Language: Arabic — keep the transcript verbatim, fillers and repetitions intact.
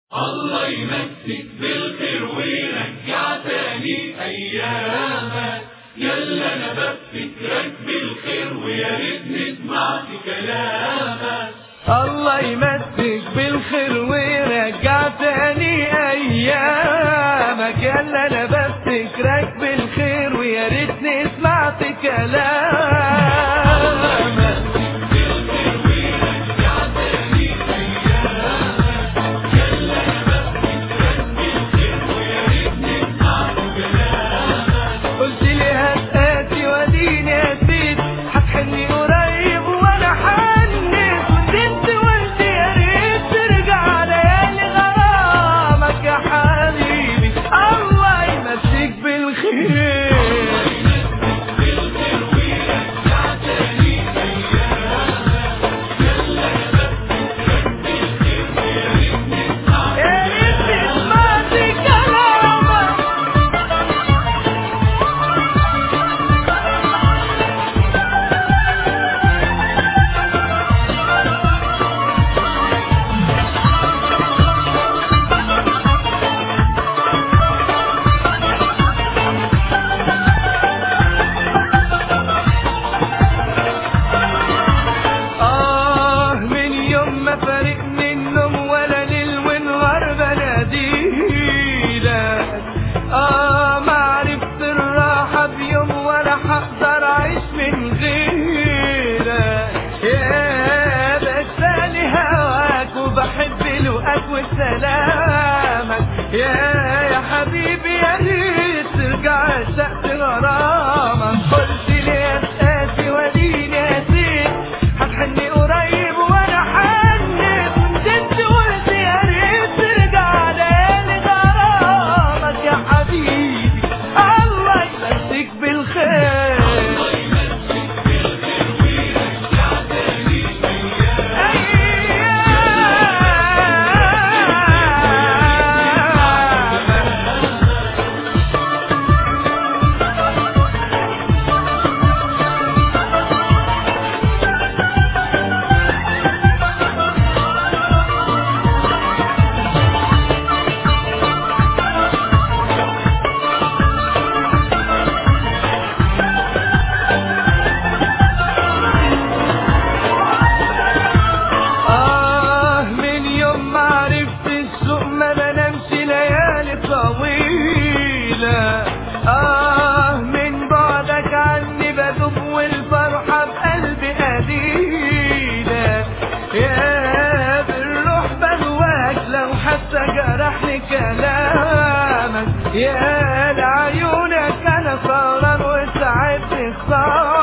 الله يمسك بالخير ويرجع تاني ايامك، يلا انا بفتكرك بالخير ويا ريتني سمعت كلامك. الله يمسك بالخير ويرجع تاني ايامك، يلا انا بفتكرك بالخير ويا ريتني سمعت كلامك. آه ما عرفت الراحة بيوم ولا حقدر أعيش من غيرك، يا بسالي هواك وبحب لقاك وسلامك، يا يا حبيبي يا ريت ترجع سقف غرامك. قلت لي يا سقافي وديني أسير هتحني قريب وأنا حنيت، كنت أنت قلت يا ريت ترجع ليالي غرامك يا حبيبي. الله يمسك بالخير، الله يمسك بالخير ويرجع تاني آه من بعدك عني بدوب والفرحة بقلبي قليلة، يا بالروح بلواك لو حتى جرحني كلامك، يا لعيونك أنا سهران وساعات بخسارة.